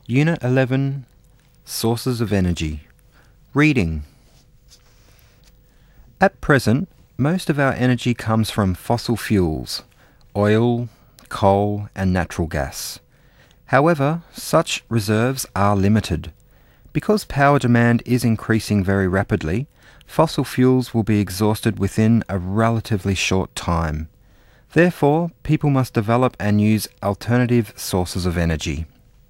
Unit 11, Sources of Energy. Reading. At present, most of our energy comes from fossil fuels, oil, coal and natural gas. However, such reserves are limited. Because power demand is increasing very rapidly, fossil fuels will be exhausted within a relatively short time. Therefore, people must develop and use alternative sources of energy.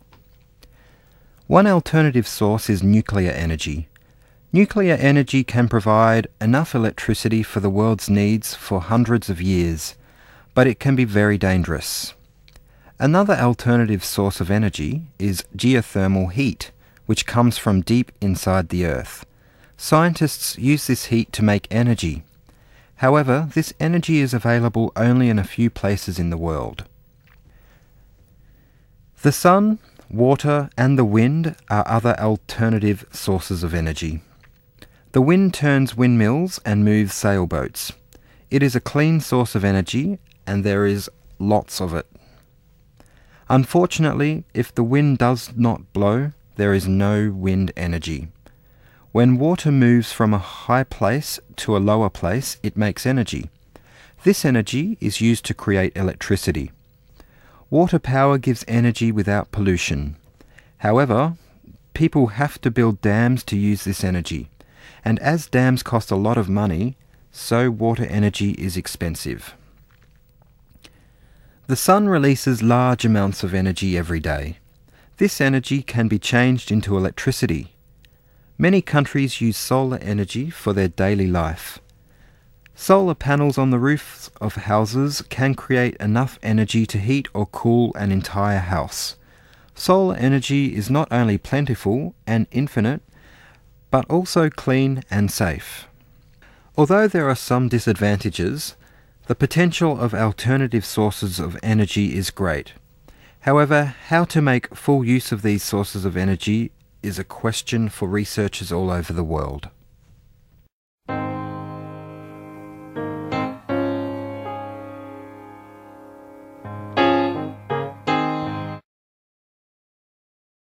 One alternative source is nuclear energy. Nuclear energy can provide enough electricity for the world's needs for hundreds of years, but it can be very dangerous. Another alternative source of energy is geothermal heat, which comes from deep inside the earth. Scientists use this heat to make energy. However, this energy is available only in a few places in the world. The sun, water and the wind are other alternative sources of energy. The wind turns windmills and moves sailboats. It is a clean source of energy and there is lots of it. Unfortunately, if the wind does not blow, there is no wind energy. When water moves from a high place to a lower place, it makes energy. This energy is used to create electricity. Water power gives energy without pollution. However, people have to build dams to use this energy, and as dams cost a lot of money, so water energy is expensive. The sun releases large amounts of energy every day. This energy can be changed into electricity. Many countries use solar energy for their daily life. Solar panels on the roofs of houses can create enough energy to heat or cool an entire house. Solar energy is not only plentiful and infinite, but also clean and safe. Although there are some disadvantages, the potential of alternative sources of energy is great. However, how to make full use of these sources of energy is a question for researchers all over the world.